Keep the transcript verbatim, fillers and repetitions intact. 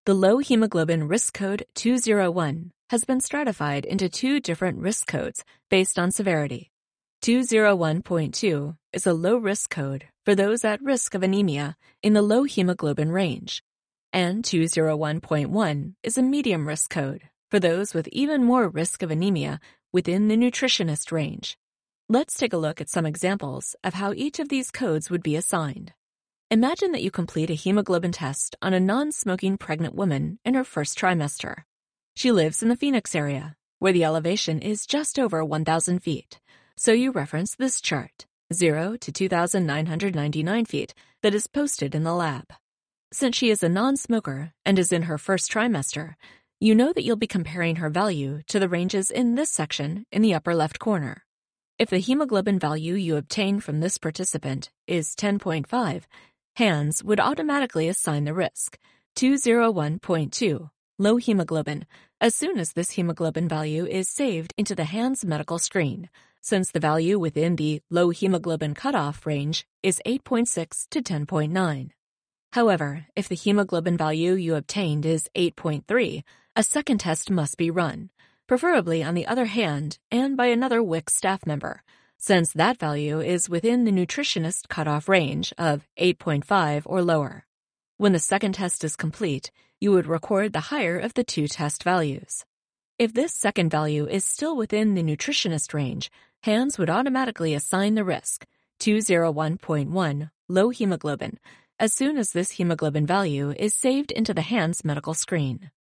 The low hemoglobin risk code two zero one has been stratified into two different risk codes based on severity. two zero one point two is a low risk code for those at risk of anemia in the low hemoglobin range, and two zero one point one is a medium risk code for those with even more risk of anemia within the nutritionist range. Let's take a look at some examples of how each of these codes would be assigned. Imagine that you complete a hemoglobin test on a non-smoking pregnant woman in her first trimester. She lives in the Phoenix area, where the elevation is just over one thousand feet. So you reference this chart, zero to two thousand nine hundred ninety-nine feet, that is posted in the lab. Since she is a non-smoker and is in her first trimester, you know that you'll be comparing her value to the ranges in this section in the upper left corner. If the hemoglobin value you obtain from this participant is ten point five, HANS would automatically assign the risk, two zero one point two, low hemoglobin, as soon as this hemoglobin value is saved into the HANS medical screen, since the value within the low hemoglobin cutoff range is eight point six to ten point nine. However, if the hemoglobin value you obtained is eight point three, a second test must be run, preferably on the other hand and by another W I C staff member, since that value is within the nutritionist cutoff range of eight point five or lower. When the second test is complete, you would record the higher of the two test values. If this second value is still within the nutritionist range, HANS would automatically assign the risk, two zero one point one, low hemoglobin, as soon as this hemoglobin value is saved into the HANS medical screen.